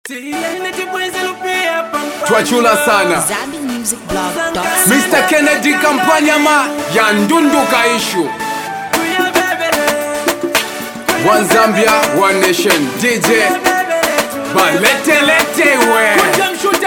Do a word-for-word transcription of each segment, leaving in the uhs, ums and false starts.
Twachula sana Mister Kennedy Kampanyama ya Ndunduka issue. One Zambia, one nation. D J Balete lete we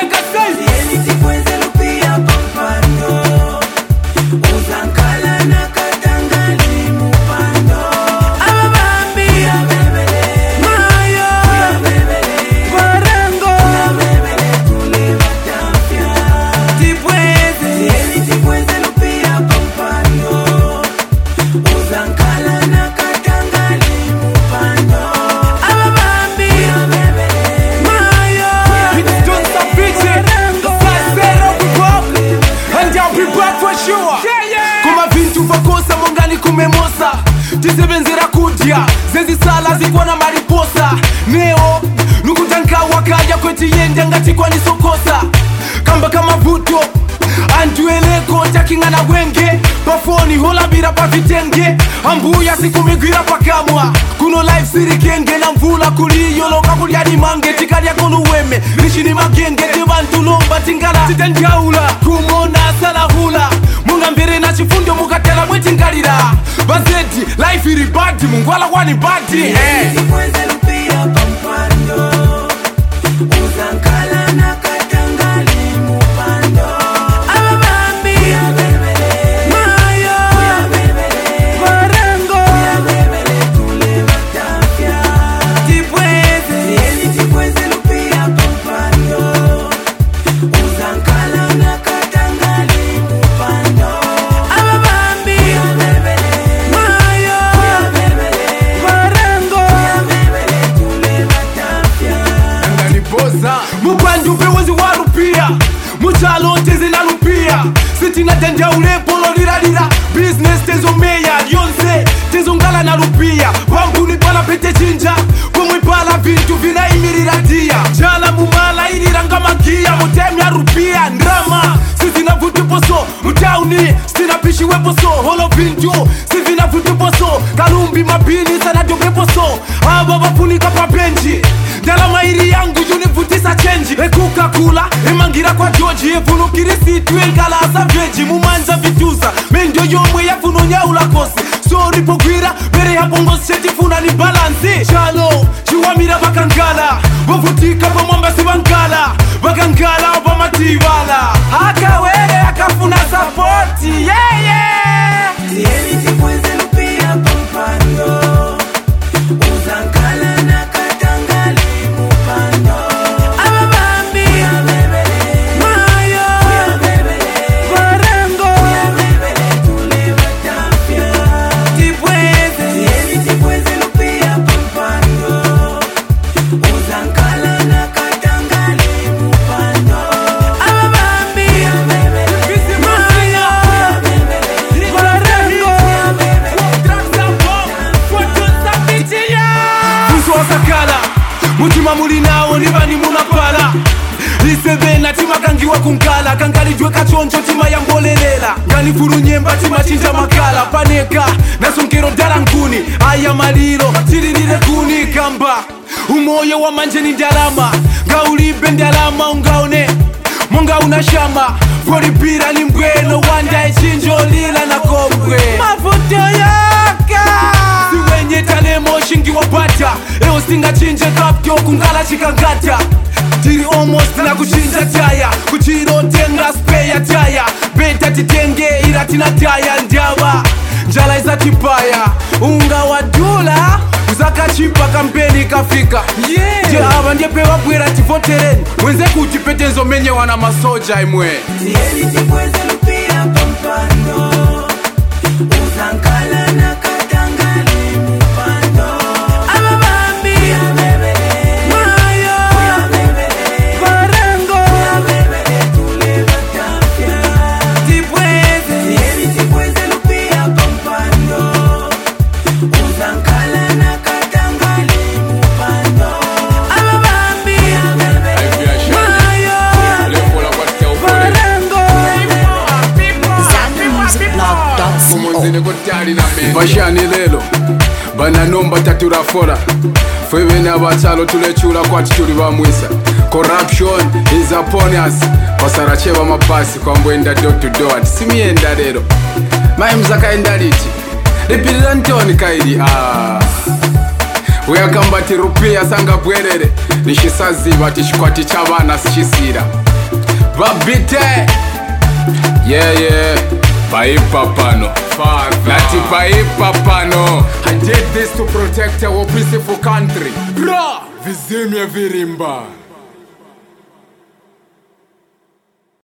kumemosa tisebenzera kudya zezi sala zikwana mariposa neo nukutanka wakaja kweti yende ngati kwa nisokosa kamba kama vuto andueleko takingana wenge pafoni hola bira pa vitenge ambuya sikumigwira pakamwa kuno life siri kenge na mvula kuliyoloka kulyadi mange tikarya kono weme rishini magenge tebantu lomba tingala titanjaula kumona sala hula munga mbere na chifundo mukatela mweti ngalira bazeti life iri badi mungwala kwani badi eh Tikweze lupia pampando uzankala na katangali mupando ababambi ya bebele mayo ya bebele marengo ya bebele tule matafya Tikweze yeli tikweze lupia pampando uzankala na katangali mupando ababambi ya bebele mayo ya bebele marengo ya bebele tule matafya Ngani boza Mukwanju pewezi warupia Muchalo tezi na lupia Siti na tenda ulepolo lira lira Business tezo meya Yonse tezo ngala na lupia Wangu ni pala pete chinja Kumwi pala vintu vina imirira dia Jala mumala ilira ngama kia Mutemi ya rupia Ndrama Siti na vutu poso Mutauni Stina pishi weposo Holo vintu Siti na vutu poso Kalumbi mabini sana dobe poso Aba wafunika pa benji Dala mairi yangu univutisa chenji Ekuka kula, emangira kwa George Evunu kirisitu engala asa veji Mumanza vituza, mendio yomwe ya funo nyaula kosi Sorry pogwira, bere ya bongo seti funa ni balansi Shalo, chiwamira bakangala Wavutika pa mwamba si bangala Bakangala oba matibala Haka wele akafuna supporti, yeah yeah Tieli tikweze lupia pampando uzankala na katangali mupando ababambi ya bebele mayo ya bebele marengo ya bebele tule matafya Tikweze tieli tikweze lupia pampando uzankala na katangali mupando ababambi ya bebele mayo ya bebele marengo ya bebele Sakala mutima muli nawo nibani munapala lisebe na tima kangiwa kunkala kangalijwe kachonjo tima ya mbolelela nganifuru nyemba tima chinja makala paneka nasonkero dala nkuni aya maliro tiririre kuni kamba umoyo wa manje ni ndalama ngaulibe ndalama ungaone monga unashama foripira ni mbwelo wanda echinjo lila na kombwe mafuto yaka siwenye talemo shingi wapata eo singa chinje kapyo kungala chikangata tiri almost na kuchinja taya kuchiro tenga speya taya beta titenge iratina taya ndawa njala iza kipaya unga wa dola uzaka chipa kampeni kafika yeah. Je aba ndiye pewa bwera tivotereni wenze kutipetenzo menye wana masoja imwe Tieli tikweze lupia pampando uzankala na katangali mupando ababambi ya bebele mayo ya bebele marengo ya bebele tule matafya Tikweze tieli tikweze lupia pampando uzankala na katangali mupando ababambi ya bebele mayo ya Lefola kwa tia ufole marengo Kumuzini kutali na mimi Bashani lelo Bana nomba tatura fola Fwebe na batalo tulechula kwa tituli ba mwisa corruption is upon us. Pasaracheva mapasi kwa mbwenda door to door. Simienda rero Mai mzakaenda liti Ripirira ntoni kairi ah Uyakambati rupia sanga bwerere Nishisaziba tishikwati chabana sichisira Babite Yeah yeah Paipa pano Nati paipa pano I did this to protect our peaceful country Bra Vizimia virimba